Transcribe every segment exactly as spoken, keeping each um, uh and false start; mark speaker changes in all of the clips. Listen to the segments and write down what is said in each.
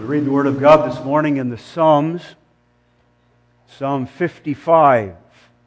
Speaker 1: We read the Word of God this morning in the Psalms, Psalm fifty-five.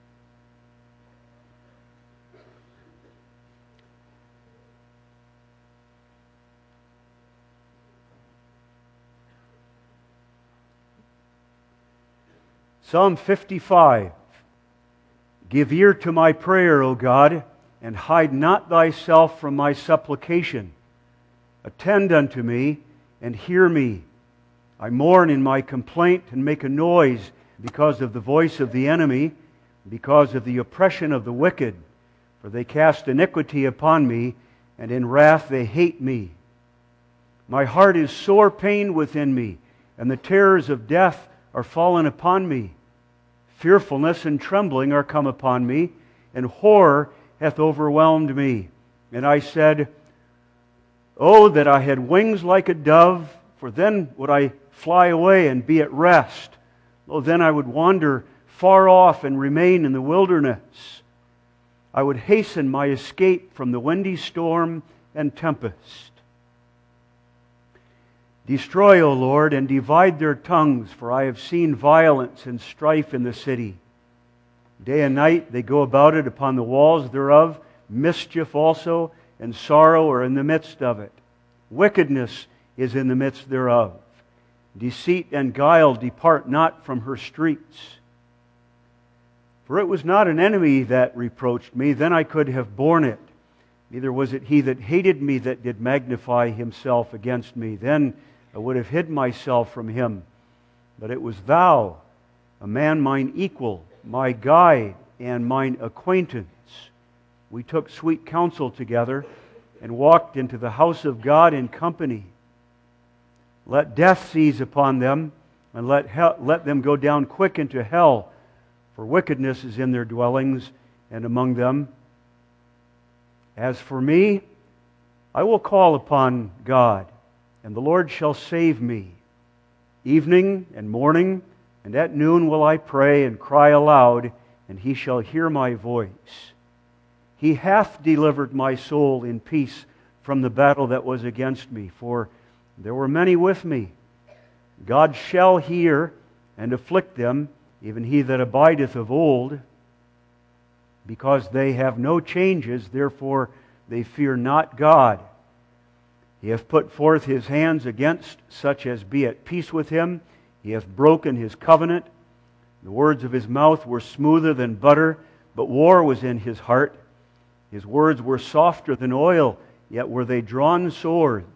Speaker 1: Psalm fifty-five. Give ear to my prayer, O God, and hide not thyself from my supplication. Attend unto me, and hear me. I mourn in my complaint and make a noise because of the voice of the enemy, because of the oppression of the wicked. For they cast iniquity upon me, and in wrath they hate me. My heart is sore pained within me, and the terrors of death are fallen upon me. Fearfulness and trembling are come upon me, and horror hath overwhelmed me. And I said, Oh, that I had wings like a dove, for then would I fly away and be at rest. Oh, then I would wander far off and remain in the wilderness. I would hasten my escape from the windy storm and tempest. Destroy, O Lord, and divide their tongues, for I have seen violence and strife in the city. Day and night they go about it upon the walls thereof. Mischief also and sorrow are in the midst of it. Wickedness is in the midst thereof. Deceit and guile depart not from her streets. For it was not an enemy that reproached me, then I could have borne it. Neither was it he that hated me that did magnify himself against me. Then I would have hid myself from him. But it was Thou, a man mine equal, my guide and mine acquaintance. We took sweet counsel together and walked into the house of God in company. Let death seize upon them, and let hell, let them go down quick into hell, for wickedness is in their dwellings and among them. As for me, I will call upon God, and the Lord shall save me. Evening and morning and at noon will I pray and cry aloud, and He shall hear my voice. He hath delivered my soul in peace from the battle that was against me, for there were many with me. God shall hear and afflict them, even he that abideth of old. Because they have no changes, therefore they fear not God. He hath put forth His hands against such as be at peace with Him. He hath broken His covenant. The words of His mouth were smoother than butter, but war was in His heart. His words were softer than oil, yet were they drawn swords.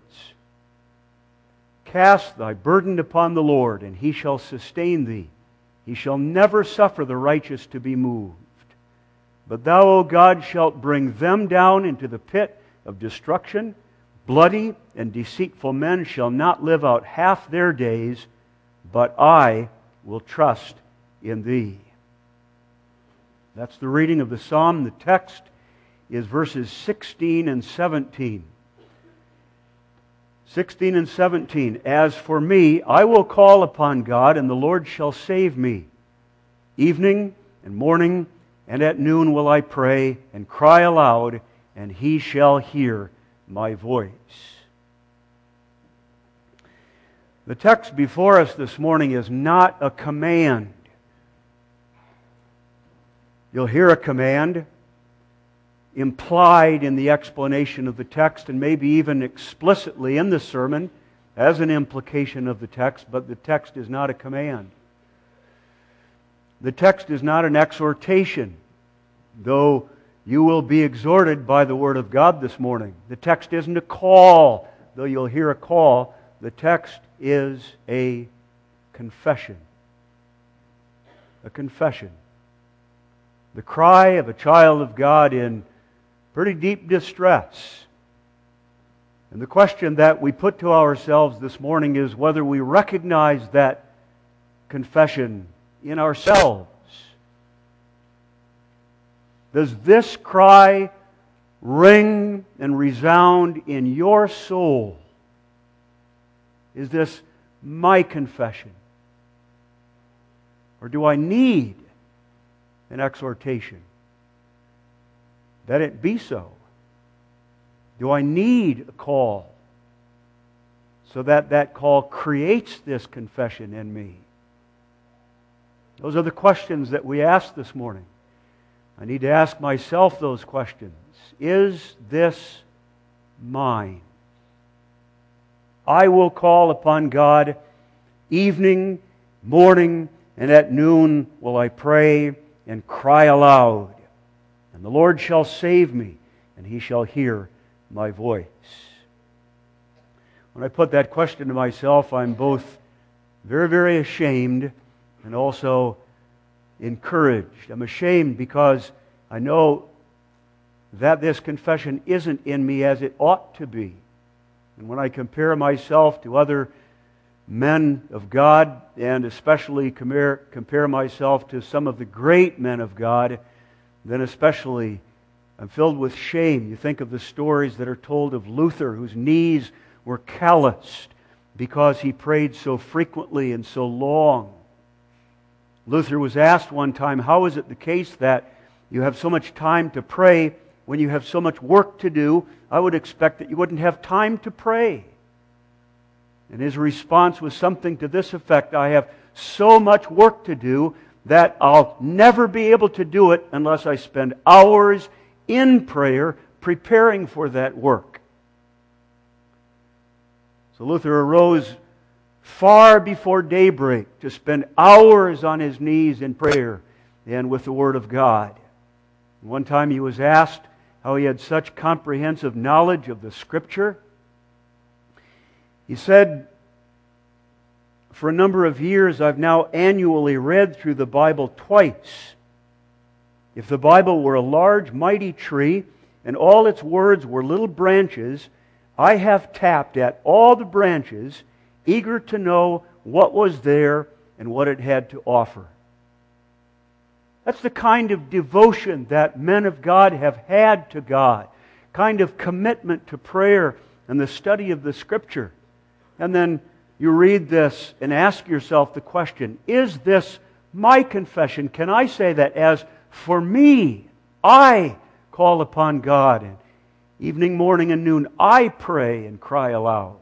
Speaker 1: Cast thy burden upon the Lord, and He shall sustain thee. He shall never suffer the righteous to be moved. But Thou, O God, shalt bring them down into the pit of destruction. Bloody and deceitful men shall not live out half their days, but I will trust in Thee. That's the reading of the psalm. The text is verses sixteen and seventeen. sixteen and seventeen. As for me, I will call upon God, and the Lord shall save me. Evening and morning and at noon will I pray and cry aloud, and He shall hear my voice. The text before us this morning is not a command. You'll hear a command implied in the explanation of the text, and maybe even explicitly in the sermon as an implication of the text, but the text is not a command. The text is not an exhortation, though you will be exhorted by the Word of God this morning. The text isn't a call, though you'll hear a call. The text is a confession. A confession. The cry of a child of God in pretty deep distress. And the question that we put to ourselves this morning is whether we recognize that confession in ourselves. Does this cry ring and resound in your soul? Is this my confession? Or do I need an exhortation that it be so? Do I need a call so that that call creates this confession in me? Those are the questions that we ask this morning. I need to ask myself those questions. Is this mine? I will call upon God evening, morning, and at noon will I pray and cry aloud. And the Lord shall save me, and He shall hear my voice. When I put that question to myself, I'm both very, very ashamed and also encouraged. I'm ashamed because I know that this confession isn't in me as it ought to be. And when I compare myself to other men of God, and especially compare, compare myself to some of the great men of God, then especially I'm filled with shame. You think of the stories that are told of Luther, whose knees were calloused because he prayed so frequently and so long. Luther was asked one time, how is it the case that you have so much time to pray when you have so much work to do? I would expect that you wouldn't have time to pray. And his response was something to this effect: I have so much work to do that I'll never be able to do it unless I spend hours in prayer preparing for that work. So Luther arose far before daybreak to spend hours on his knees in prayer and with the Word of God. One time he was asked how he had such comprehensive knowledge of the Scripture. He said, for a number of years I've now annually read through the Bible twice. If the Bible were a large, mighty tree and all its words were little branches, I have tapped at all the branches, eager to know what was there and what it had to offer. That's the kind of devotion that men of God have had to God, kind of commitment to prayer and the study of the Scripture. And then you read this and ask yourself the question, is this my confession? Can I say that as for me, I call upon God, and evening, morning, and noon, I pray and cry aloud?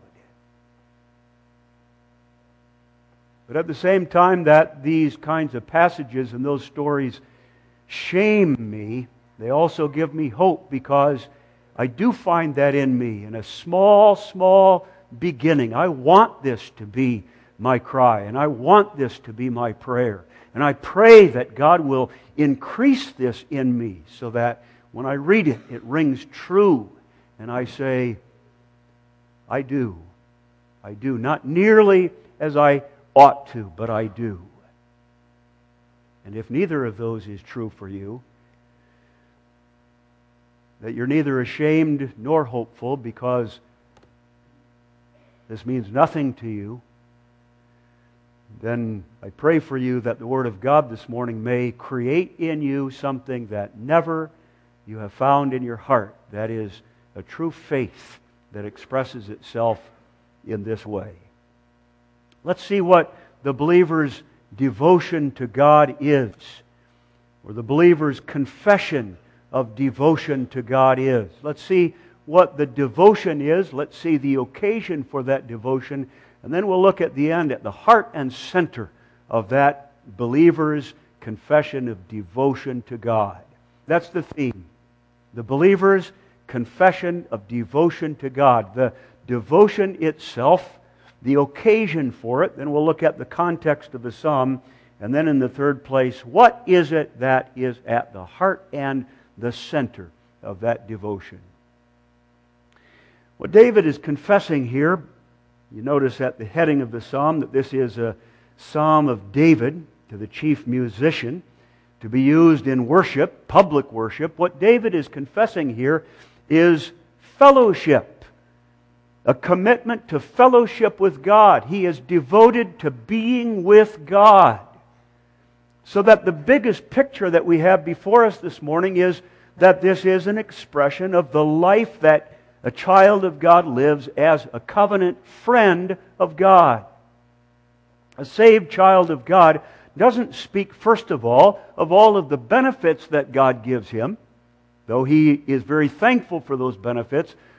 Speaker 1: But at the same time that these kinds of passages and those stories shame me, they also give me hope, because I do find that in me in a small, small beginning. I want this to be my cry, and I want this to be my prayer. And I pray that God will increase this in me so that when I read it, it rings true. And I say, I do. I do. Not nearly as I ought to, but I do. And if neither of those is true for you, that you're neither ashamed nor hopeful because this means nothing to you, then I pray for you that the Word of God this morning may create in you something that never you have found in your heart. That is a true faith that expresses itself in this way. Let's see what the believer's devotion to God is, or the believer's confession of devotion to God is. Let's see what the devotion is. Let's see the occasion for that devotion. And then we'll look at the end, at the heart and center of that believer's confession of devotion to God. That's the theme. The believer's confession of devotion to God. The devotion itself, the occasion for it. Then we'll look at the context of the psalm. And then in the third place, what is it that is at the heart and the center of that devotion? What David is confessing here, you notice at the heading of the psalm that this is a psalm of David to the chief musician to be used in worship, public worship. What David is confessing here is fellowship, a commitment to fellowship with God. He is devoted to being with God. So that the biggest picture that we have before us this morning is that this is an expression of the life that a child of God lives as a covenant friend of God. A saved child of God doesn't speak, first of all, of all of the benefits that God gives him, though he is very thankful for those benefits.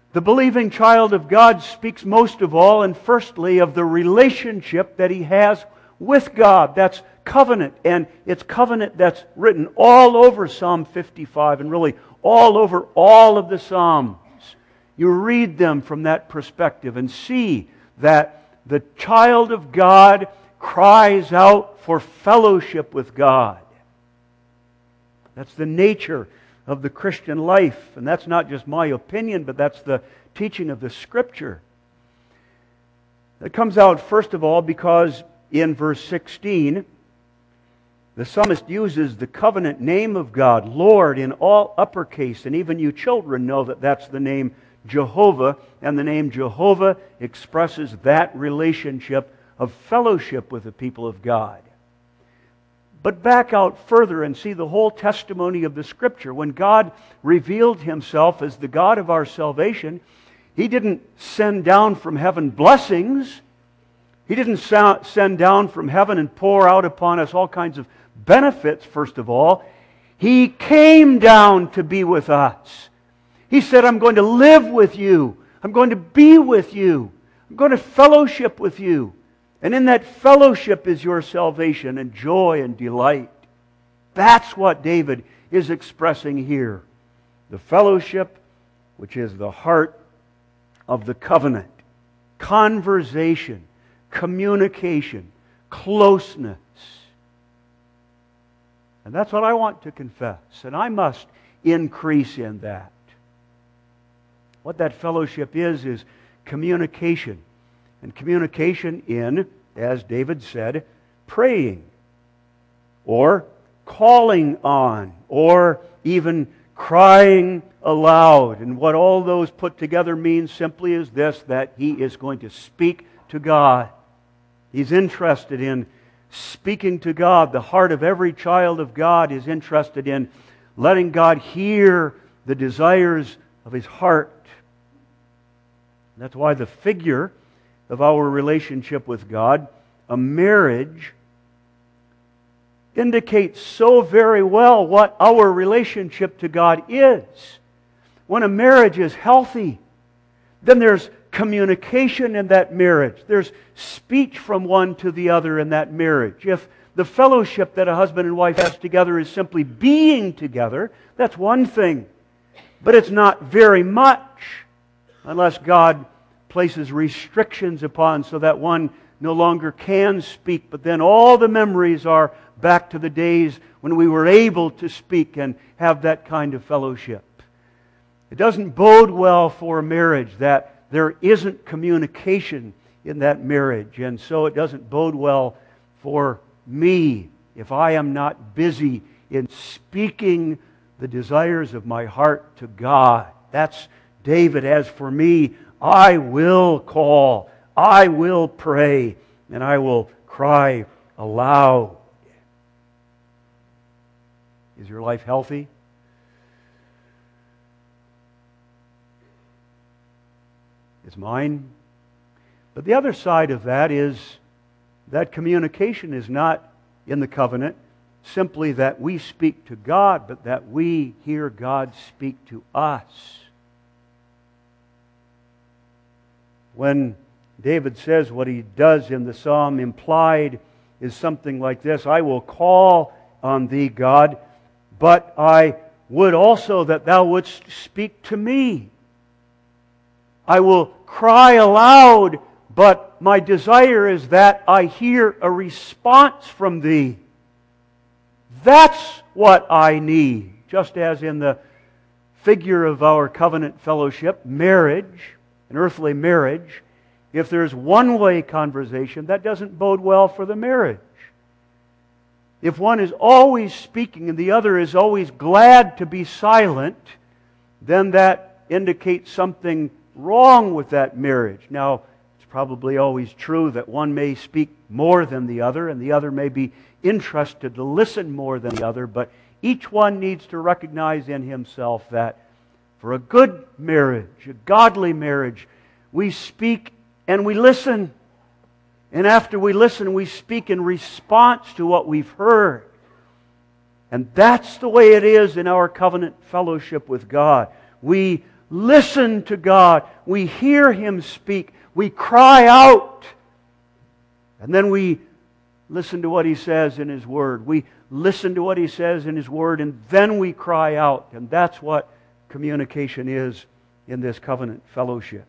Speaker 1: The believing child of God speaks most of all and firstly of the relationship that he has with God. That's covenant, and it's covenant that's written all over Psalm fifty-five and really all over all of the Psalms. You read them from that perspective and see that the child of God cries out for fellowship with God. That's the nature of the Christian life, and that's not just my opinion, but that's the teaching of the Scripture. That comes out first of all because in verse sixteen, the psalmist uses the covenant name of God, Lord, in all uppercase, and even you children know that that's the name Jehovah, and the name Jehovah expresses that relationship of fellowship with the people of God. But back out further and see the whole testimony of the Scripture. When God revealed Himself as the God of our salvation, He didn't send down from heaven blessings. He didn't send down from heaven and pour out upon us all kinds of benefits, first of all. He came down to be with us. He said, I'm going to live with you. I'm going to be with you. I'm going to fellowship with you. And in that fellowship is your salvation and joy and delight. That's what David is expressing here. The fellowship, which is the heart of the covenant. Conversation, communication, closeness. And that's what I want to confess. And I must increase in that. What that fellowship is, is communication. And communication in, as David said, praying, or calling on, or even crying aloud. And what all those put together means simply is this, that he is going to speak to God. He's interested in speaking to God. The heart of every child of God is interested in letting God hear the desires of his heart. That's why the figure of our relationship with God, a marriage, indicates so very well what our relationship to God is. When a marriage is healthy, then there's communication in that marriage. There's speech from one to the other in that marriage. If the fellowship that a husband and wife has together is simply being together, that's one thing. But it's not very much unless God places restrictions upon so that one no longer can speak. But then all the memories are back to the days when we were able to speak and have that kind of fellowship. It doesn't bode well for a marriage that there isn't communication in that marriage. And so it doesn't bode well for me if I am not busy in speaking the desires of my heart to God. That's David. As for me, I will call, I will pray, and I will cry aloud. Is your life healthy? Is mine? But the other side of that is that communication is not in the covenant simply that we speak to God, but that we hear God speak to us. When David says what he does in the psalm, implied is something like this: I will call on thee, God, but I would also that thou wouldst speak to me. I will cry aloud, but my desire is that I hear a response from thee. That's what I need. Just as in the figure of our covenant fellowship, marriage, an earthly marriage, if there's one-way conversation, that doesn't bode well for the marriage. If one is always speaking and the other is always glad to be silent, then that indicates something wrong with that marriage. Now, it's probably always true that one may speak more than the other, and the other may be interested to listen more than the other, but each one needs to recognize in himself that for a good marriage, a godly marriage, we speak and we listen. And after we listen, we speak in response to what we've heard. And that's the way it is in our covenant fellowship with God. We listen to God. We hear Him speak. We cry out. And then we listen to what He says in His Word. We listen to what He says in His Word, and then we cry out. And that's what communication is in this covenant fellowship.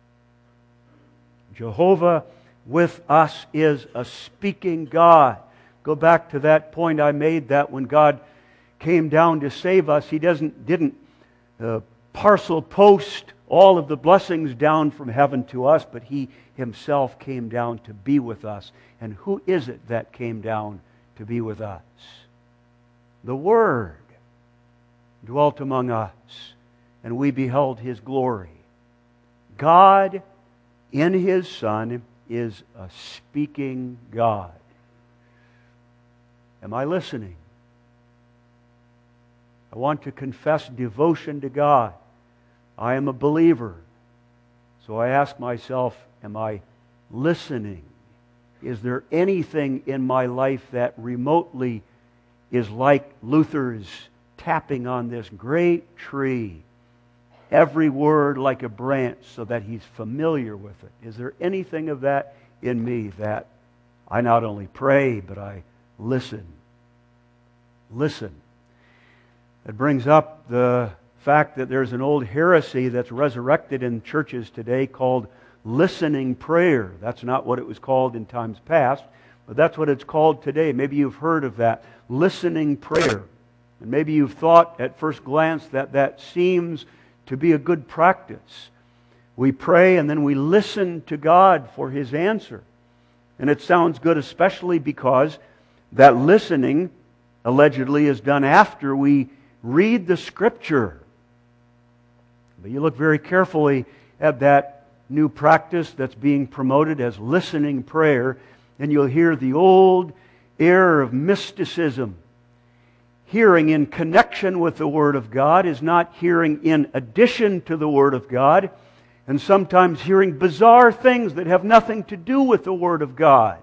Speaker 1: Jehovah with us is a speaking God. Go back to that point I made, that when God came down to save us, He doesn't didn't uh, parcel post all of the blessings down from heaven to us, but He Himself came down to be with us. And who is it that came down to be with us? The Word dwelt among us, and we beheld His glory. God in His Son is a speaking God. Am I listening? I want to confess devotion to God. I am a believer. So I ask myself, am I listening? Is there anything in my life that remotely is like Luther's tapping on this great tree? Every word like a branch, so that he's familiar with it. Is there anything of that in me that I not only pray, but I listen? Listen. It brings up the fact that there's an old heresy that's resurrected in churches today called listening prayer. That's not what it was called in times past, but that's what it's called today. Maybe you've heard of that, listening prayer. And maybe you've thought at first glance that that seems to be a good practice. We pray and then we listen to God for His answer. And it sounds good, especially because that listening allegedly is done after we read the Scripture. But you look very carefully at that new practice that's being promoted as listening prayer, and you'll hear the old air of mysticism. Hearing in connection with the Word of God is not hearing in addition to the Word of God, and sometimes hearing bizarre things that have nothing to do with the Word of God.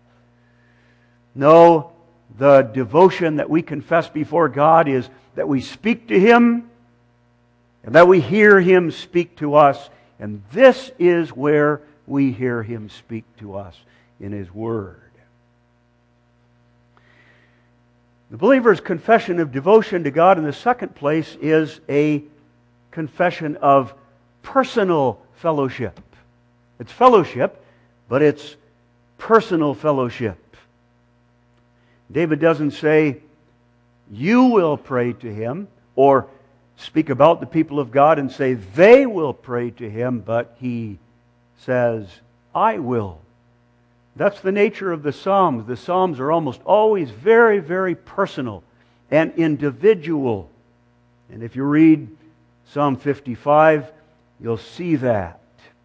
Speaker 1: No, the devotion that we confess before God is that we speak to Him and that we hear Him speak to us. And this is where we hear Him speak to us, in His Word. The believer's confession of devotion to God in the second place is a confession of personal fellowship. It's fellowship, but it's personal fellowship. David doesn't say, you will pray to Him, or speak about the people of God and say they will pray to Him, but he says, I will. That's the nature of the Psalms. The Psalms are almost always very, very personal and individual. And if you read Psalm fifty-five, you'll see that.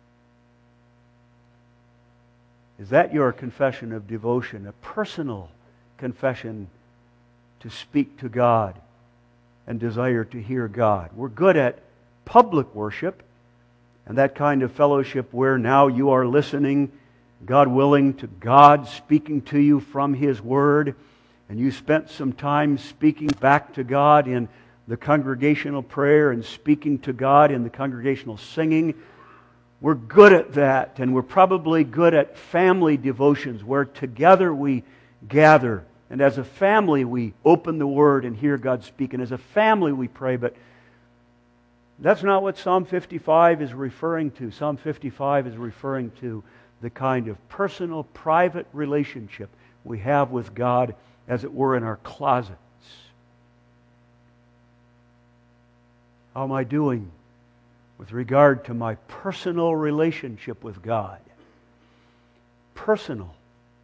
Speaker 1: Is that your confession of devotion? A personal confession to speak to God and desire to hear God. We're good at public worship and that kind of fellowship where now you are listening, God willing, to God speaking to you from His Word, and you spent some time speaking back to God in the congregational prayer and speaking to God in the congregational singing. We're good at that, and we're probably good at family devotions where together we gather. And as a family, we open the Word and hear God speak. And as a family, we pray. But that's not what Psalm fifty-five is referring to. Psalm fifty-five is referring to the kind of personal, private relationship we have with God, as it were, in our closets. How am I doing with regard to my personal relationship with God? Personal.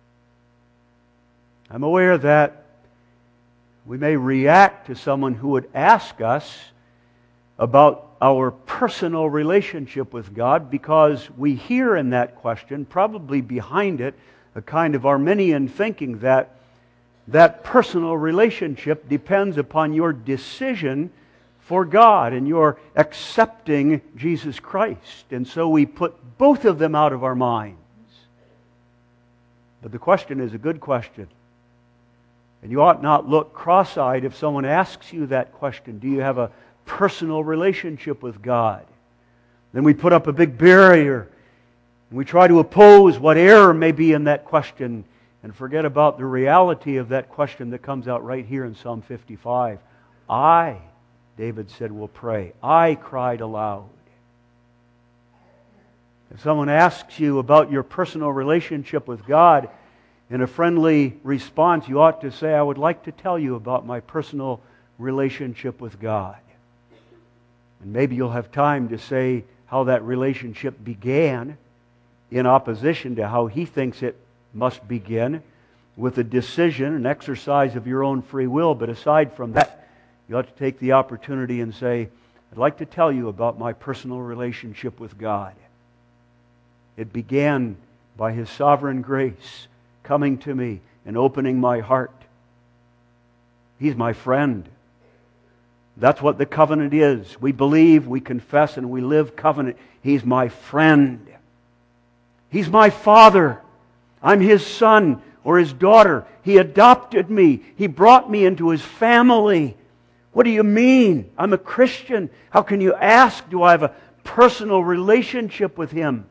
Speaker 1: I'm aware that we may react to someone who would ask us about our personal relationship with God, because we hear in that question, probably behind it, a kind of Arminian thinking that that personal relationship depends upon your decision for God and your accepting Jesus Christ. And so we put both of them out of our minds. But the question is a good question. And you ought not look cross-eyed if someone asks you that question. Do you have a personal relationship with God? Then we put up a big barrier. And we try to oppose what error may be in that question and forget about the reality of that question that comes out right here in Psalm fifty-five. I, David said, will pray. I cried aloud. If someone asks you about your personal relationship with God, in a friendly response, you ought to say, I would like to tell you about my personal relationship with God. And maybe you'll have time to say how that relationship began in opposition to how he thinks it must begin, with a decision, an exercise of your own free will. But aside from that, you ought to take the opportunity and say, I'd like to tell you about my personal relationship with God. It began by His sovereign grace coming to me and opening my heart. He's my friend. That's what the covenant is. We believe, we confess, and we live covenant. He's my friend. He's my Father. I'm His son or His daughter. He adopted me. He brought me into His family. What do you mean? I'm a Christian. How can you ask, do I have a personal relationship with Him?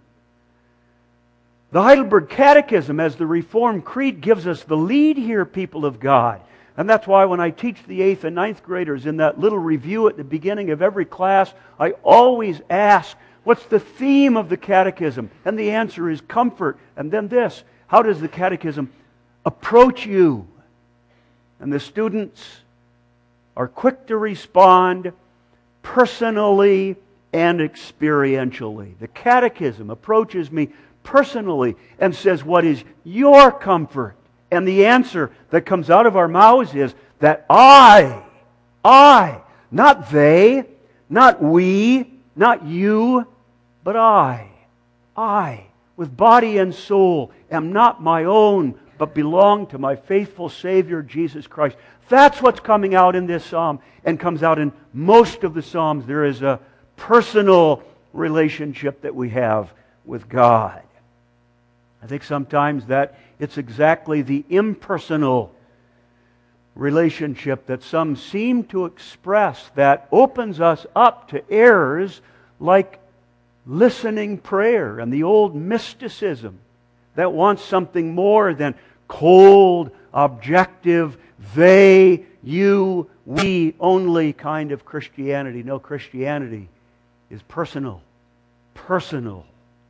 Speaker 1: The Heidelberg Catechism, as the Reformed Creed, gives us the lead here, people of God. And that's why when I teach the eighth and ninth graders in that little review at the beginning of every class, I always ask, what's the theme of the Catechism? And the answer is comfort. And then this, how does the Catechism approach you? And the students are quick to respond personally and experientially. The Catechism approaches me personally and says, what is your comfort? And the answer that comes out of our mouths is that I, I, not they, not we, not you, but I, I, with body and soul, am not my own, but belong to my faithful Savior, Jesus Christ. That's what's coming out in this psalm and comes out in most of the psalms. There is a personal relationship that we have with God. I think sometimes that it's exactly the impersonal relationship that some seem to express that opens us up to errors like listening prayer and the old mysticism that wants something more than cold, objective, they, you, we only kind of Christianity. No, Christianity is personal. Personal.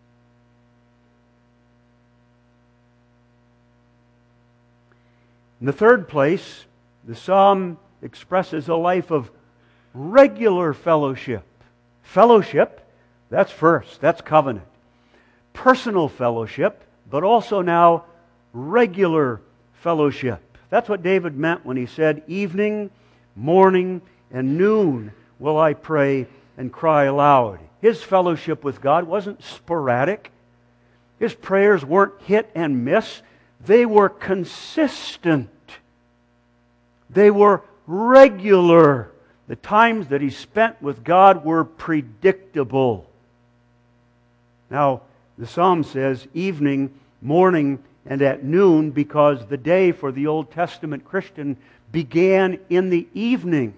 Speaker 1: In the third place, the psalm expresses a life of regular fellowship. Fellowship, that's first, that's covenant. Personal fellowship, but also now regular fellowship. That's what David meant when he said, evening, morning, and noon will I pray and cry aloud. His fellowship with God wasn't sporadic. His prayers weren't hit and miss. They were consistent. They were regular. The times that he spent with God were predictable. Now, the psalm says evening, morning, and at noon because the day for the Old Testament Christian began in the evening,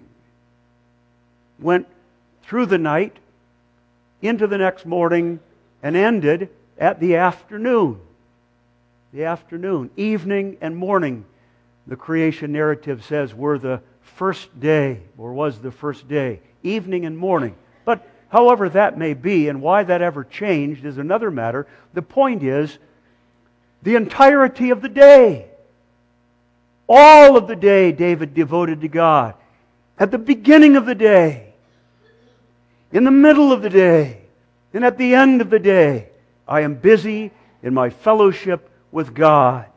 Speaker 1: went through the night, into the next morning, and ended at the afternoon. The afternoon, evening and morning, the creation narrative says, were the first day, or was the first day. Evening and morning. But however that may be, and why that ever changed is another matter. The point is, the entirety of the day, all of the day David devoted to God. At the beginning of the day, in the middle of the day, and at the end of the day, I am busy in my fellowship with God.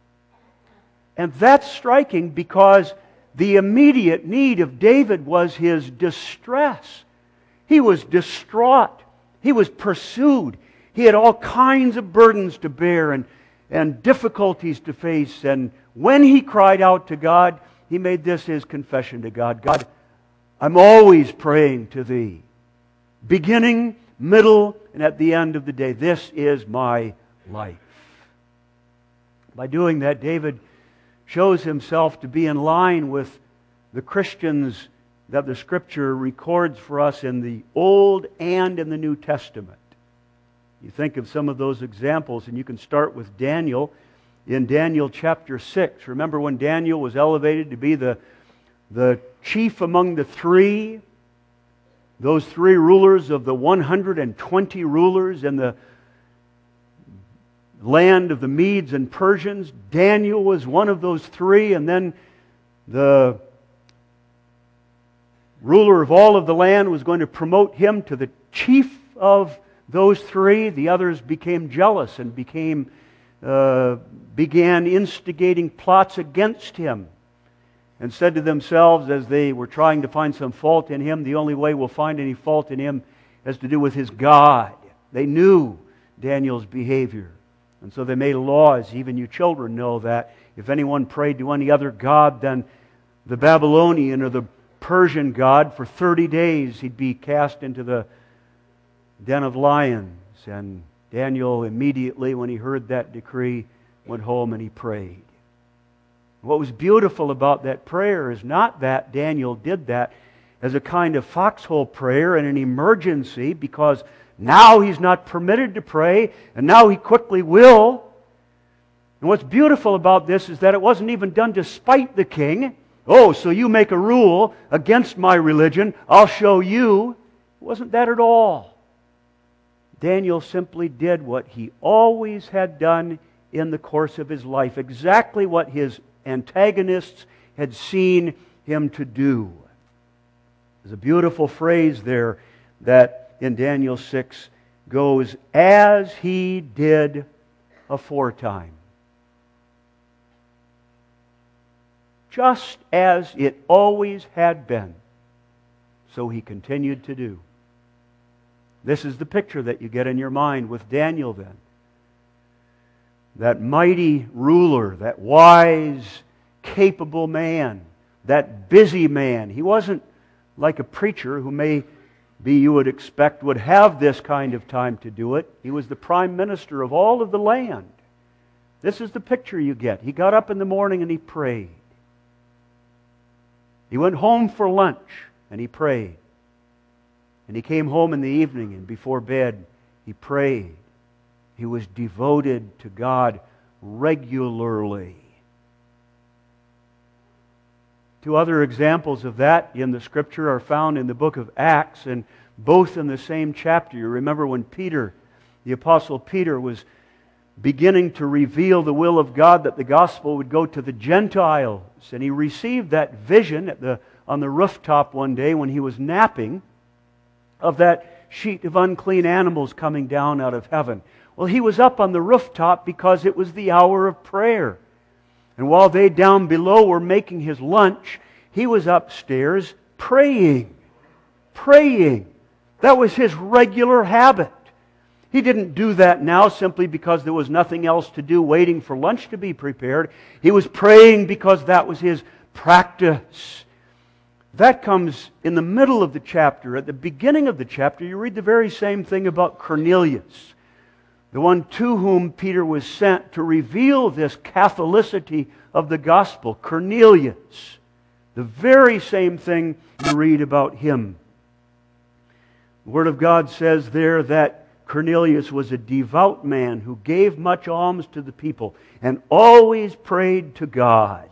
Speaker 1: And that's striking because the immediate need of David was his distress. He was distraught. He was pursued. He had all kinds of burdens to bear and, and difficulties to face. And when he cried out to God, he made this his confession to God. God, I'm always praying to Thee. Beginning, middle, and at the end of the day. This is my life. By doing that, David shows himself to be in line with the Christian's that the Scripture records for us in the Old and in the New Testament. You think of some of those examples, and you can start with Daniel. In Daniel chapter six, remember when Daniel was elevated to be the, the chief among the three, those three rulers of the one hundred twenty rulers in the land of the Medes and Persians. Daniel was one of those three, and then the ruler of all of the land was going to promote him to the chief of those three. The others became jealous and became uh, began instigating plots against him, and said to themselves as they were trying to find some fault in him, the only way we'll find any fault in him has to do with his God. They knew Daniel's behavior, and so they made laws. Even you children know that if anyone prayed to any other god than the Babylonian or the Persian god, for thirty days he'd be cast into the den of lions. And Daniel immediately, when he heard that decree, went home and he prayed. What was beautiful about that prayer is not that Daniel did that as a kind of foxhole prayer in an emergency, because now he's not permitted to pray, and now he quickly will. And what's beautiful about this is that it wasn't even done to spite the king. Oh, so you make a rule against my religion, I'll show you. It wasn't that at all. Daniel simply did what he always had done in the course of his life, exactly what his antagonists had seen him to do. There's a beautiful phrase there that in Daniel six goes, as he did aforetime. Just as it always had been, so he continued to do. This is the picture that you get in your mind with Daniel then. That mighty ruler, that wise, capable man, that busy man. He wasn't like a preacher who may be, you would expect, would have this kind of time to do it. He was the prime minister of all of the land. This is the picture you get. He got up in the morning and he prayed. He went home for lunch and he prayed. And he came home in the evening, and before bed he prayed. He was devoted to God regularly. Two other examples of that in the Scripture are found in the book of Acts, and both in the same chapter. You remember when Peter, the Apostle Peter, was beginning to reveal the will of God that the gospel would go to the Gentiles. And he received that vision at the, on the rooftop one day when he was napping, of that sheet of unclean animals coming down out of heaven. Well, he was up on the rooftop because it was the hour of prayer. And while they down below were making his lunch, he was upstairs praying. Praying. That was his regular habit. He didn't do that now simply because there was nothing else to do waiting for lunch to be prepared. He was praying because that was his practice. That comes in the middle of the chapter. At the beginning of the chapter, you read the very same thing about Cornelius, the one to whom Peter was sent to reveal this Catholicity of the gospel. Cornelius. The very same thing you read about him. The Word of God says there that Cornelius was a devout man who gave much alms to the people and always prayed to God.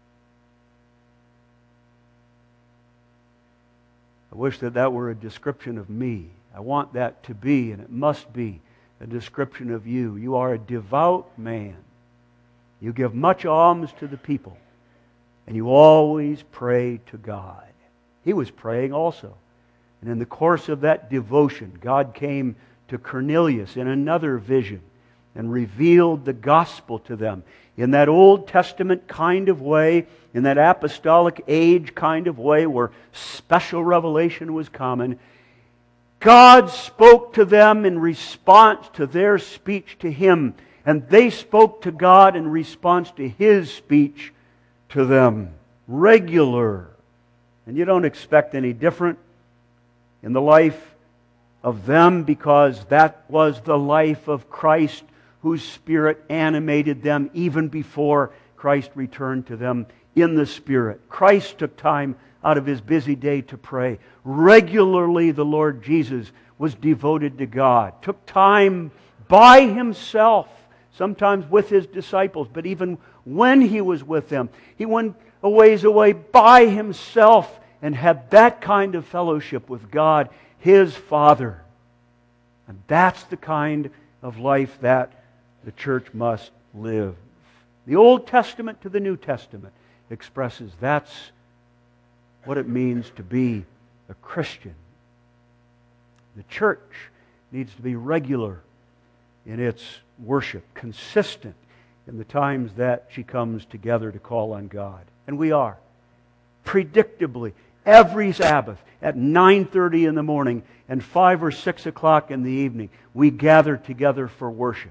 Speaker 1: I wish that that were a description of me. I want that to be, and it must be, a description of you. You are a devout man. You give much alms to the people, and you always pray to God. He was praying also. And in the course of that devotion, God came to Cornelius in another vision and revealed the gospel to them in that Old Testament kind of way, in that apostolic age kind of way where special revelation was common. God spoke to them in response to their speech to Him, and they spoke to God in response to His speech to them. Regular. And you don't expect any different in the life of them, because that was the life of Christ, whose Spirit animated them even before Christ returned to them in the Spirit. Christ took time out of His busy day to pray. Regularly, the Lord Jesus was devoted to God, took time by Himself, sometimes with His disciples, but even when He was with them, He went a ways away by Himself and had that kind of fellowship with God, His Father. And that's the kind of life that the church must live. The Old Testament to the New Testament expresses that's what it means to be a Christian. The church needs to be regular in its worship, consistent in the times that she comes together to call on God. And we are. Predictably, every Sabbath at nine thirty in the morning and five or six o'clock in the evening, we gather together for worship.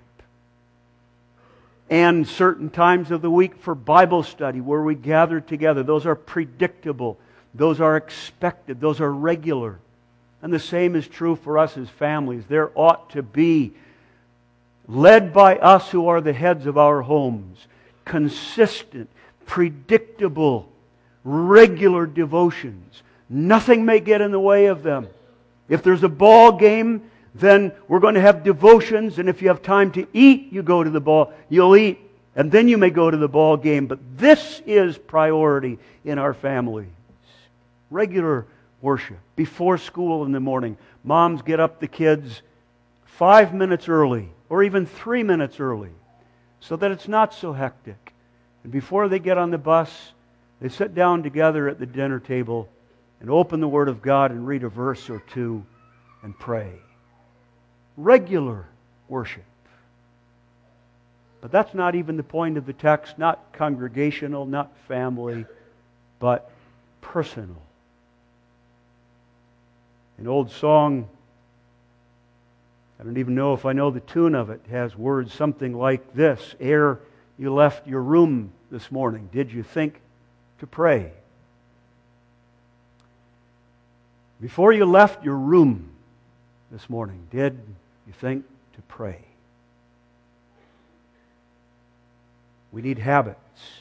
Speaker 1: And certain times of the week for Bible study where we gather together. Those are predictable. Those are expected. Those are regular. And the same is true for us as families. There ought to be, led by us who are the heads of our homes, consistent, predictable, regular devotions. Nothing may get in the way of them. If there's a ball game, then we're going to have devotions, and if you have time to eat, you go to the ball, you'll eat, and then you may go to the ball game. But this is priority in our families. Regular worship. Before school in the morning, moms get up the kids five minutes early, or even three minutes early, so that it's not so hectic. And before they get on the bus, they sit down together at the dinner table and open the Word of God and read a verse or two and pray. Regular worship. But that's not even the point of the text, not congregational, not family, but personal. An old song, I don't even know if I know the tune of it, has words something like this: ere you left your room this morning, did you think to pray? Before you left your room this morning, did you think to pray? We need habits.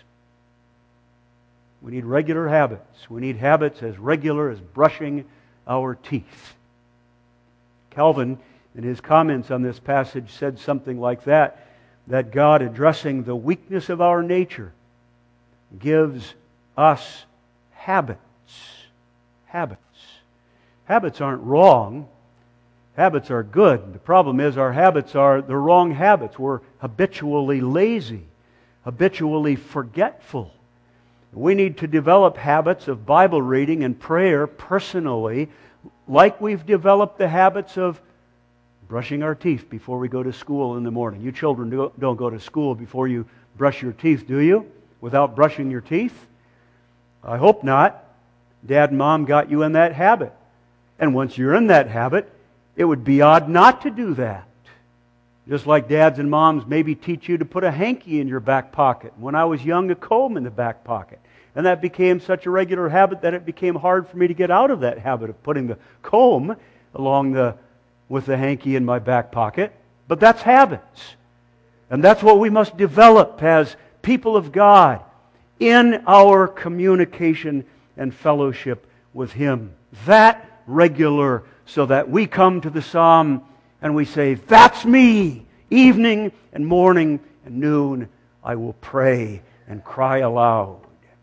Speaker 1: We need regular habits. We need habits as regular as brushing our teeth. Calvin, in his comments on this passage, said something like that, that God, addressing the weakness of our nature, gives us habits. Habits. Habits aren't wrong. Habits are good. The problem is our habits are the wrong habits. We're habitually lazy, habitually forgetful. We need to develop habits of Bible reading and prayer personally, like we've developed the habits of brushing our teeth before we go to school in the morning. You children don't go to school before you brush your teeth, do you? Without brushing your teeth? I hope not. Dad and Mom got you in that habit. And once you're in that habit, it would be odd not to do that. Just like dads and moms maybe teach you to put a hanky in your back pocket. When I was young, a comb in the back pocket. And that became such a regular habit that it became hard for me to get out of that habit of putting the comb along the with the hanky in my back pocket. But that's habits. And that's what we must develop as people of God in our communication and fellowship with Him. That regular, so that we come to the psalm and we say, that's me! Evening and morning and noon I will pray and cry aloud.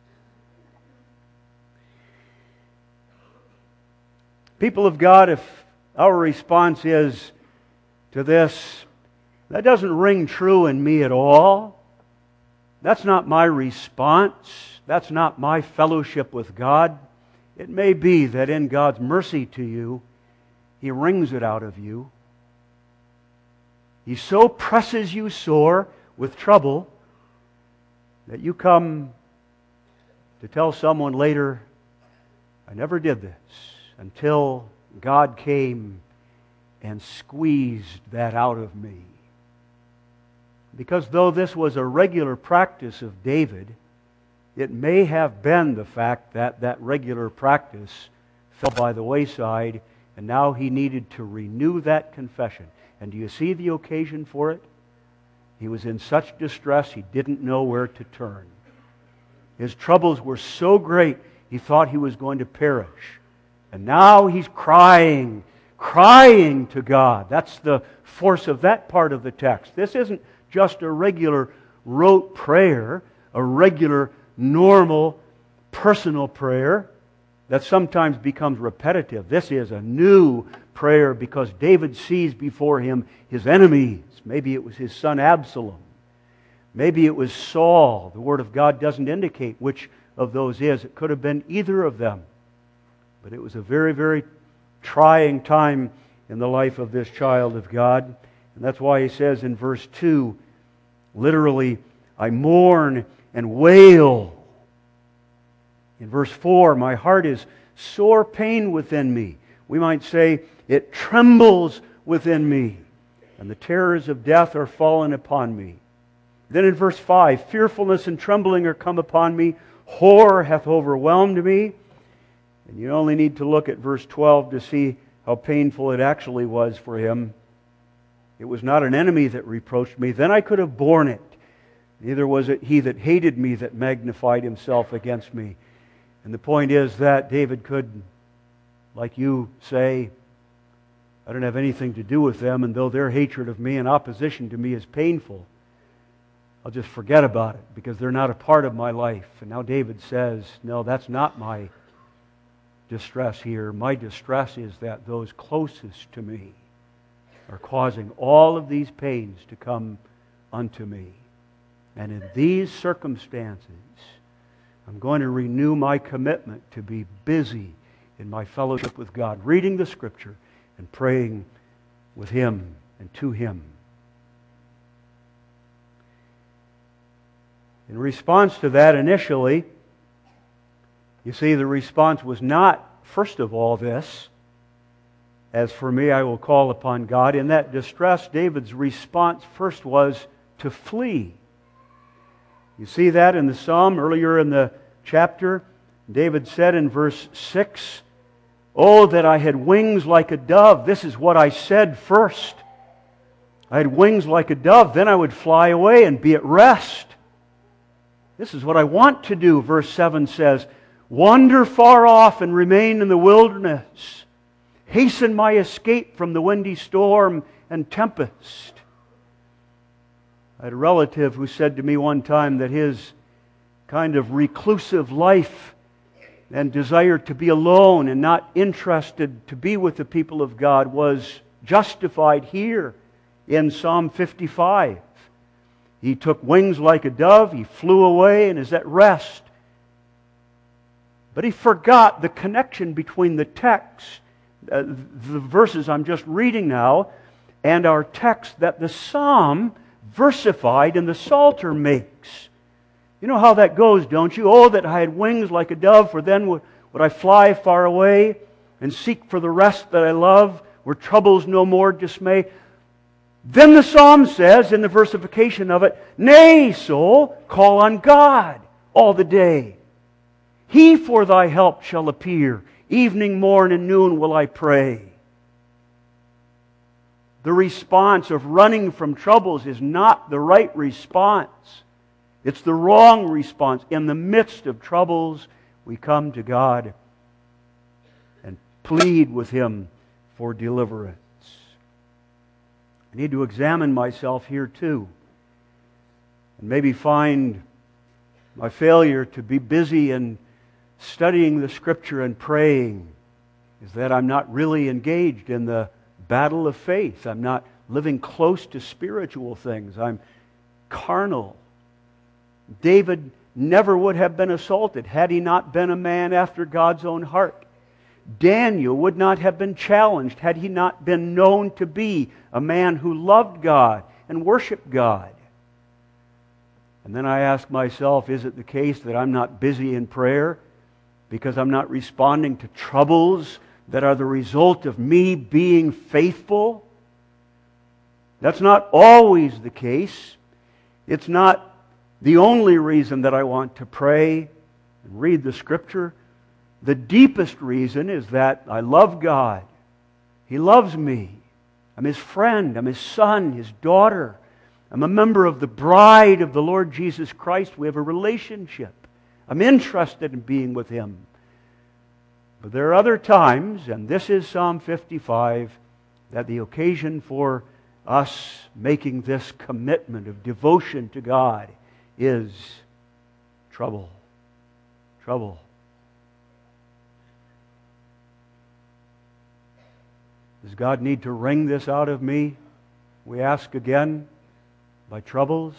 Speaker 1: People of God, if our response is to this, that doesn't ring true in me at all, that's not my response, that's not my fellowship with God, it may be that in God's mercy to you, He wrings it out of you. He so presses you sore with trouble that you come to tell someone later, I never did this, until God came and squeezed that out of me. Because though this was a regular practice of David, it may have been the fact that that regular practice fell by the wayside, and now he needed to renew that confession. And do you see the occasion for it? He was in such distress he didn't know where to turn. His troubles were so great He thought he was going to perish. And now he's crying, crying to God. That's the force of that part of the text. This isn't just a regular rote prayer, a regular, normal, personal prayer that sometimes becomes repetitive. This is a new prayer because David sees before him his enemies. Maybe it was his son Absalom. Maybe it was Saul. The Word of God doesn't indicate which of those is. It could have been either of them. But it was a very, very trying time in the life of this child of God. And that's why he says in verse two, literally, I mourn and wail. In verse four, my heart is sore pain within me. We might say, it trembles within me, and the terrors of death are fallen upon me. Then in verse five, fearfulness and trembling are come upon me, horror hath overwhelmed me. And you only need to look at verse twelve to see how painful it actually was for him. It was not an enemy that reproached me, then I could have borne it. Neither was it he that hated me that magnified himself against me. And the point is that David could, like you say, I don't have anything to do with them, and though their hatred of me and opposition to me is painful, I'll just forget about it because they're not a part of my life. And now David says, no, that's not my distress here. My distress is that those closest to me are causing all of these pains to come unto me. And in these circumstances, I'm going to renew my commitment to be busy in my fellowship with God, reading the Scripture and praying with Him and to Him. In response to that initially, you see, the response was not, first of all, this. As for me, I will call upon God. In that distress, David's response first was to flee. You see that in the psalm earlier in the chapter. David said in verse six, oh, that I had wings like a dove. This is what I said first. I had wings like a dove, then I would fly away and be at rest. This is what I want to do, verse seven says. Wander far off and remain in the wilderness. Hasten my escape from the windy storm and tempest. I had a relative who said to me one time that his kind of reclusive life and desire to be alone and not interested to be with the people of God was justified here in Psalm fifty-five. He took wings like a dove, he flew away and is at rest. But he forgot the connection between the text, uh, the verses I'm just reading now, and our text that the psalm versified and the Psalter makes. You know how that goes, don't you? Oh, that I had wings like a dove, for then would, would I fly far away and seek for the rest that I love, where troubles no more dismay. Then the psalm says, in the versification of it, nay, soul, call on God all the day. He for thy help shall appear. Evening, morn, and noon will I pray. The response of running from troubles is not the right response. It's the wrong response. In the midst of troubles, we come to God and plead with Him for deliverance. I need to examine myself here too, and maybe find my failure to be busy in studying the Scripture and praying is that I'm not really engaged in the battle of faith. I'm not living close to spiritual things. I'm carnal. David never would have been assaulted had he not been a man after God's own heart. Daniel would not have been challenged had he not been known to be a man who loved God and worshiped God. And then I ask myself, is it the case that I'm not busy in prayer because I'm not responding to troubles that are the result of me being faithful? That's not always the case. It's not the only reason that I want to pray and read the Scripture. The deepest reason is that I love God. He loves me. I'm His friend. I'm His son, His daughter. I'm a member of the bride of the Lord Jesus Christ. We have a relationship. I'm interested in being with Him. But there are other times, and this is Psalm fifty-five, that the occasion for us making this commitment of devotion to God is trouble. Trouble. Does God need to wring this out of me? We ask again, by troubles.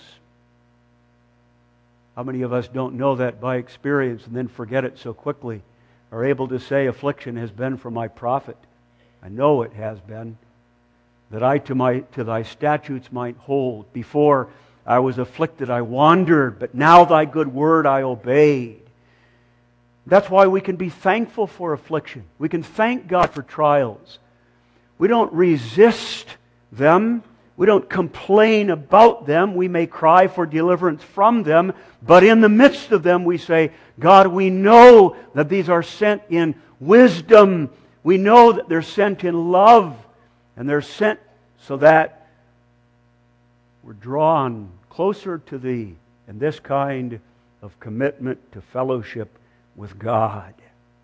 Speaker 1: How many of us don't know that by experience and then forget it so quickly? Are able to say, affliction has been for my profit. I know it has been. That I to my to thy statutes might hold. Before I was afflicted, I wandered, but now thy good word I obeyed. That's why we can be thankful for affliction. We can thank God for trials. We don't resist them. We don't complain about them. We may cry for deliverance from them, but in the midst of them we say, God, we know that these are sent in wisdom. We know that they're sent in love, and they're sent so that we're drawn closer to Thee in this kind of commitment to fellowship with God.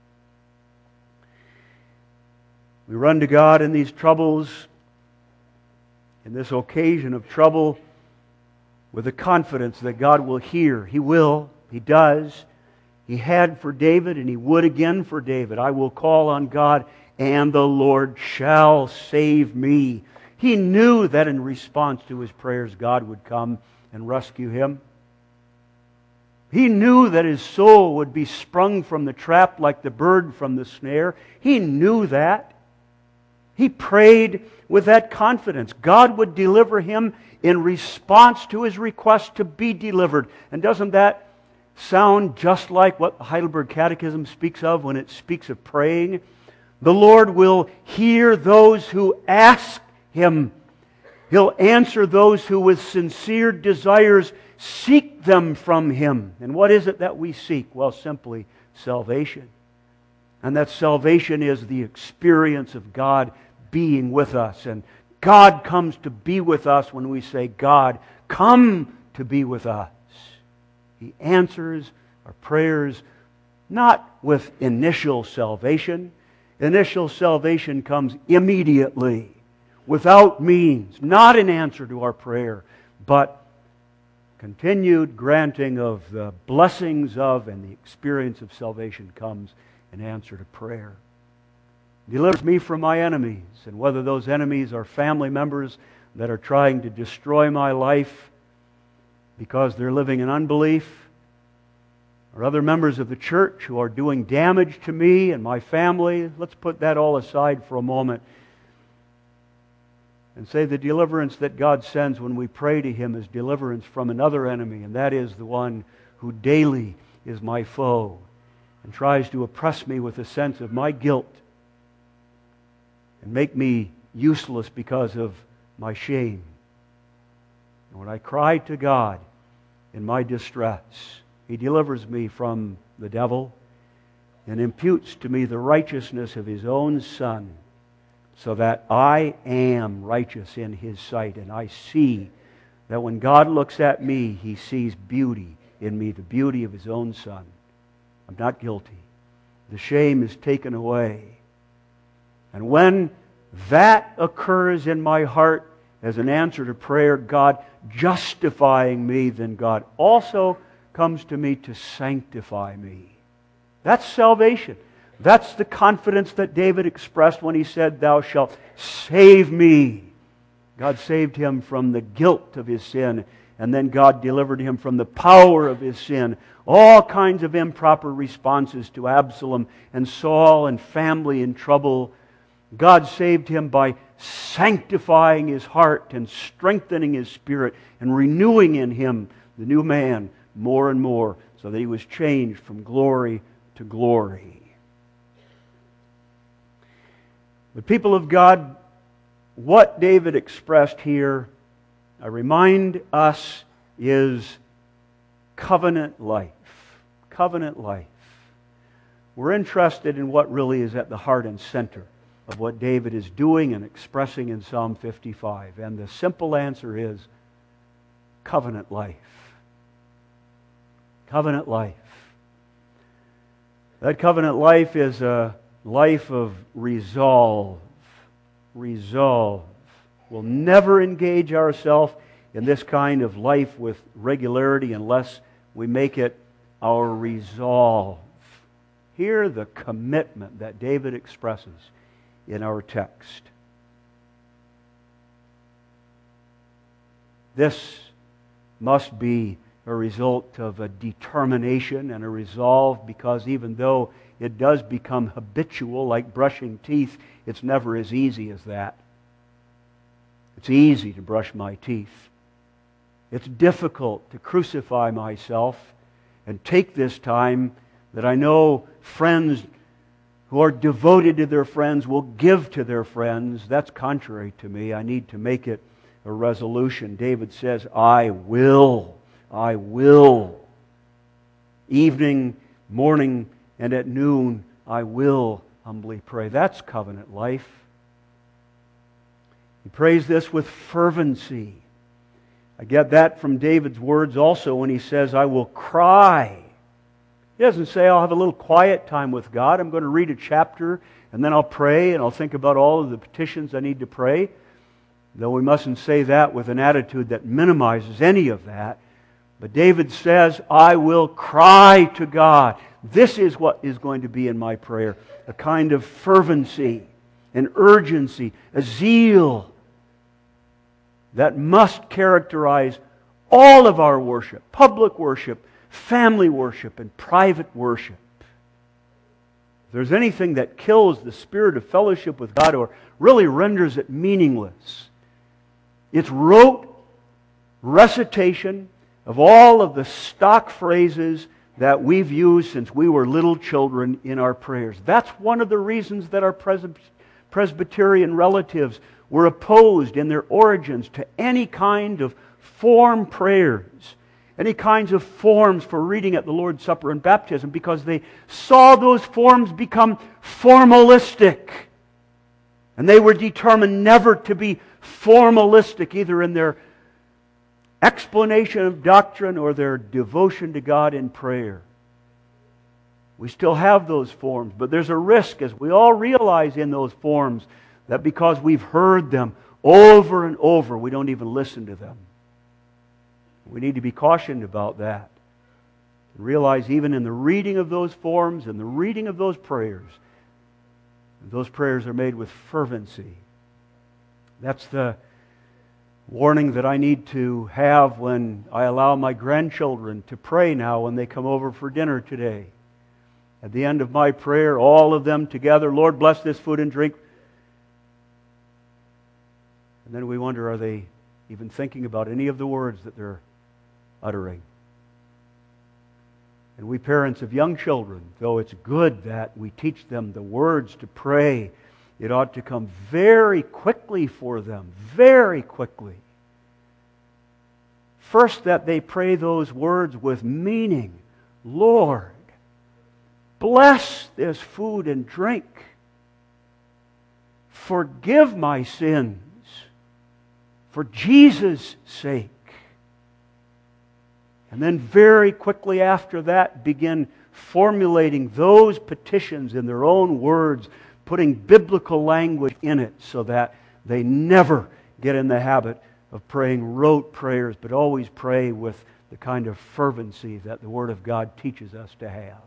Speaker 1: We run to God in these troubles, in this occasion of trouble, with the confidence that God will hear. He will. He does. He had for David, and He would again for David. I will call on God, and the Lord shall save me. He knew that in response to his prayers, God would come and rescue him. He knew that his soul would be sprung from the trap like the bird from the snare. He knew that. He prayed with that confidence. God would deliver him in response to his request to be delivered. And doesn't that sound just like what the Heidelberg Catechism speaks of when it speaks of praying? The Lord will hear those who ask Him. He'll answer those who with sincere desires seek them from Him. And what is it that we seek? Well, simply salvation. And that salvation is the experience of God being with us. And God comes to be with us when we say, God, come to be with us. He answers our prayers not with initial salvation. Initial salvation comes immediately, without means, not in answer to our prayer, but continued granting of the blessings of and the experience of salvation comes in answer to prayer. Delivers me from my enemies, and whether those enemies are family members that are trying to destroy my life because they're living in unbelief, or other members of the church who are doing damage to me and my family, let's put that all aside for a moment and say the deliverance that God sends when we pray to Him is deliverance from another enemy, and that is the one who daily is my foe and tries to oppress me with a sense of my guilt and make me useless because of my shame. And when I cry to God in my distress, He delivers me from the devil and imputes to me the righteousness of His own Son, so that I am righteous in His sight. And I see that when God looks at me, He sees beauty in me, the beauty of His own Son. I'm not guilty. The shame is taken away. And when that occurs in my heart as an answer to prayer, God justifying me, then God also comes to me to sanctify me. That's salvation. That's the confidence that David expressed when he said, Thou shalt save me. God saved him from the guilt of his sin, and then God delivered him from the power of his sin. All kinds of improper responses to Absalom and Saul and family in trouble. God saved him by sanctifying his heart and strengthening his spirit and renewing in him the new man more and more, so that he was changed from glory to glory. The people of God, what David expressed here, I remind us, is covenant life. Covenant life. We're interested in what really is at the heart and center of what David is doing and expressing in Psalm fifty-five. And the simple answer is covenant life. Covenant life. That covenant life is a life of resolve. Resolve. We'll never engage ourselves in this kind of life with regularity unless we make it our resolve. Hear the commitment that David expresses in our text. This must be a result of a determination and a resolve, because even though it does become habitual, like brushing teeth, it's never as easy as that. It's easy to brush my teeth. It's difficult to crucify myself and take this time that I know friends who are devoted to their friends will give to their friends. That's contrary to me. I need to make it a resolution. David says, I will. I will. Evening, morning, and at noon, I will humbly pray. That's covenant life. He prays this with fervency. I get that from David's words also when he says, I will cry. He doesn't say, I'll have a little quiet time with God. I'm going to read a chapter, and then I'll pray, and I'll think about all of the petitions I need to pray. Though we mustn't say that with an attitude that minimizes any of that. But David says, I will cry to God. This is what is going to be in my prayer. A kind of fervency, an urgency, a zeal that must characterize all of our worship. Public worship, family worship, and private worship. If there's anything that kills the spirit of fellowship with God or really renders it meaningless, it's rote recitation of all of the stock phrases that we've used since we were little children in our prayers. That's one of the reasons that our Presbyterian relatives were opposed in their origins to any kind of form prayers, any kinds of forms for reading at the Lord's Supper and baptism, because they saw those forms become formalistic. And they were determined never to be formalistic, either in their explanation of doctrine or their devotion to God in prayer. We still have those forms, but there's a risk, as we all realize in those forms, that because we've heard them over and over, we don't even listen to them. We need to be cautioned about that. Realize even in the reading of those forms and the reading of those prayers, those prayers are made with fervency. That's the warning that I need to have when I allow my grandchildren to pray now when they come over for dinner today. At the end of my prayer, all of them together, Lord, bless this food and drink. And then we wonder, are they even thinking about any of the words that they're uttering? And we parents of young children, though it's good that we teach them the words to pray, it ought to come very quickly for them, very quickly. First, that they pray those words with meaning. Lord, bless this food and drink. Forgive my sins for Jesus' sake. And then very quickly after that, begin formulating those petitions in their own words, putting biblical language in it so that they never get in the habit of praying rote prayers, but always pray with the kind of fervency that the Word of God teaches us to have.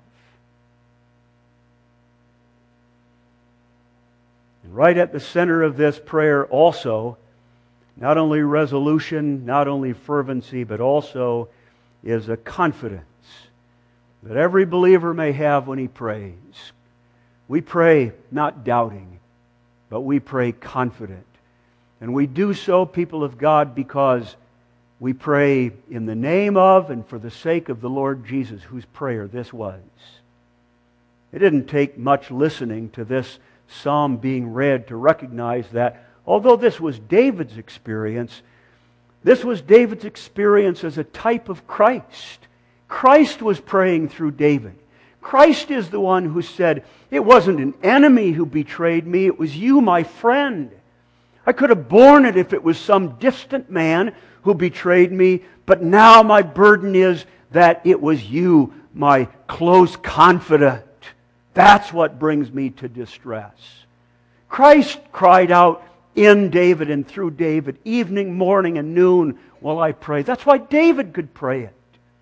Speaker 1: And right at the center of this prayer also, not only resolution, not only fervency, but also is a confidence that every believer may have when he prays. We pray not doubting, but we pray confident. And we do so, people of God, because we pray in the name of and for the sake of the Lord Jesus, whose prayer this was. It didn't take much listening to this psalm being read to recognize that although this was David's experience, this was David's experience as a type of Christ. Christ was praying through David. Christ is the one who said, it wasn't an enemy who betrayed me, it was you, my friend. I could have borne it if it was some distant man who betrayed me, but now my burden is that it was you, my close confidant. That's what brings me to distress. Christ cried out in David and through David, evening, morning, and noon while I pray. That's why David could pray it.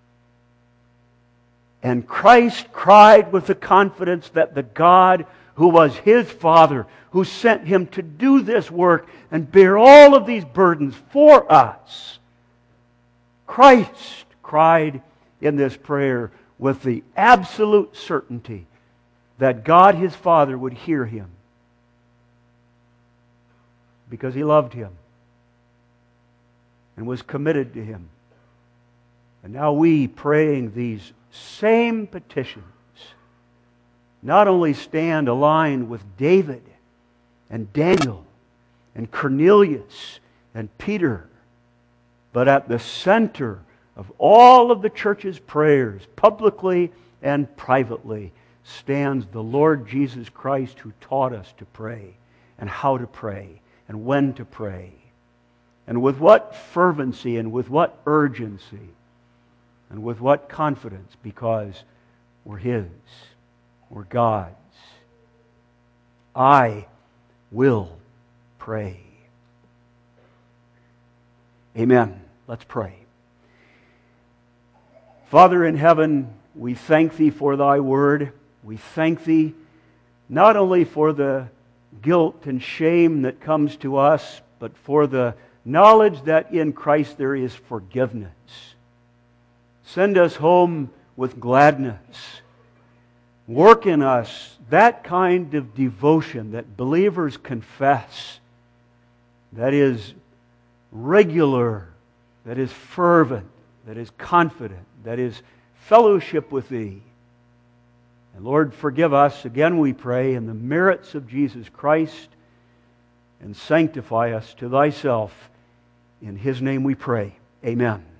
Speaker 1: And Christ cried with the confidence that the God who was His Father, who sent Him to do this work and bear all of these burdens for us, Christ cried in this prayer with the absolute certainty that God His Father would hear him because He loved him and was committed to him. And now we, praying these same petitions, not only stand aligned with David and Daniel and Cornelius and Peter, but at the center of all of the church's prayers, publicly and privately, stands the Lord Jesus Christ, who taught us to pray and how to pray and when to pray and with what fervency and with what urgency and with what confidence, because we're His, we're God's. I will pray. Amen. Let's pray. Father in heaven, we thank Thee for Thy Word. We thank Thee not only for the guilt and shame that comes to us, but for the knowledge that in Christ there is forgiveness. Send us home with gladness. Work in us that kind of devotion that believers confess, that is regular, that is fervent, that is confident, that is fellowship with Thee. And Lord, forgive us, again we pray, in the merits of Jesus Christ, and sanctify us to Thyself. In His name we pray. Amen.